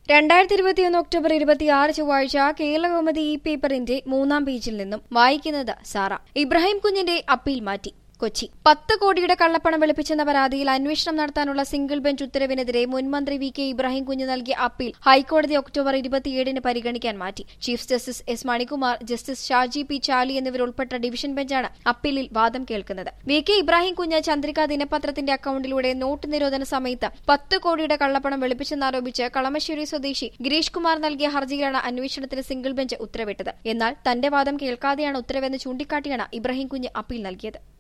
2021 October 26 ചൊവ്വാഴ്ച കേരളകൗമുദി ഈ പേപ്പറിന്റെ 3-ാം പേജിൽ നിന്നും വായിക്കുന്നത് സാറ. ഇബ്രാഹിം കുഞ്ഞിന്റെ അപ്പീൽ മാറ്റി. കൊച്ചി 10 കോടിയുടെ കള്ളപ്പണം വെളുപ്പിച്ചെന്ന പരാതിയിൽ അന്വേഷണം നടത്താനുള്ള സിംഗിൾ ബെഞ്ച് ഉത്തരവിനെതിരെ മുൻമന്ത്രി വി കെ ഇബ്രാഹിം കുഞ്ഞ് നൽകിയ അപ്പീൽ ഹൈക്കോടതി ഒക്ടോബർ 27 പരിഗണിക്കാൻ മാറ്റി. Chief justice S Manikumar, justice Shaji P Chaly എന്നിവരുൾപ്പെട്ട ഡിവിഷൻ ബെഞ്ചാണ് അപ്പീലിൽ വാദം കേൾക്കുന്നത്. വി കെ ഇബ്രാഹിം കുഞ്ഞ് ചന്ദ്രിക ദിനപത്രത്തിന്റെ അക്കൌണ്ടിലൂടെ നോട്ട് നിരോധന സമയത്ത് 10 കോടിയുടെ കള്ളപ്പണം വെളുപ്പിച്ചെന്നാരോപിച്ച് കളമശ്ശേരി സ്വദേശി ഗിരീഷ് കുമാർ നൽകിയ ഹർജിയിലാണ് അന്വേഷണത്തിന് സിംഗിൾ ബെഞ്ച് ഉത്തരവിട്ടത്. എന്നാൽ തന്റെ വാദം കേൾക്കാതെയാണ് ഉത്തരവെന്ന് ചൂണ്ടിക്കാട്ടിയാണ് ഇബ്രാഹിം കുഞ്ഞ് അപ്പീൽ നൽകിയത്.